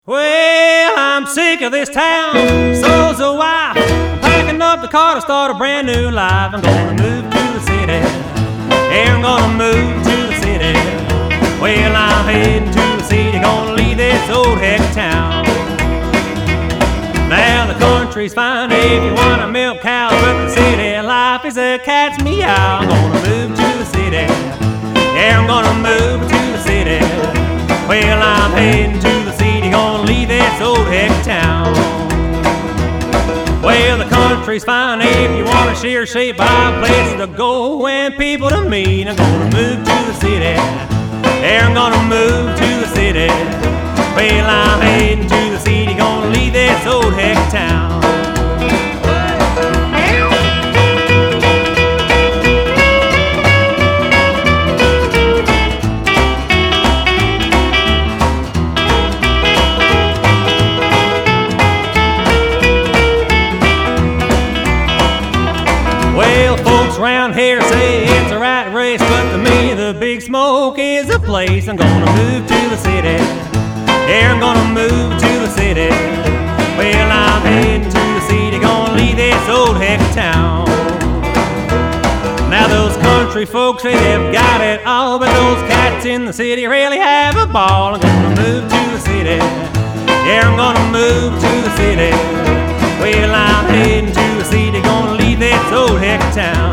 Well, I'm sick of this town, so's a wife. I'm packing up the car to start a brand new life. I'm gonna move to the city. Yeah, I'm gonna move to the city. Well, I'm heading to the city, gonna leave this old heck town. Now the country's fine if you wanna milk cows, but the city life is a cat's meow. I'm gonna move to the city. Yeah, I'm gonna move to the city. Well, I'm heading to the city, gonna leave this old heck town. Well, the country's fine if you want a sheer shape, buy places to go and people to meet. I'm gonna move to the city. Yeah, I'm gonna move to the city. Well, I'm heading to the city, gonna leave this old heck town. Well, folks around here say it's a rat race, but to me the Big Smoke is a place. I'm gonna move to the city. Yeah, I'm gonna move to the city. Well, I'm heading to the city, gonna leave this old heck town. Now those country folks say they've got it all, but those cats in the city really have a ball. I'm gonna move to the city. Yeah, I'm gonna move to the city. Well, I'm heading to the city, gonna leave this old heck town.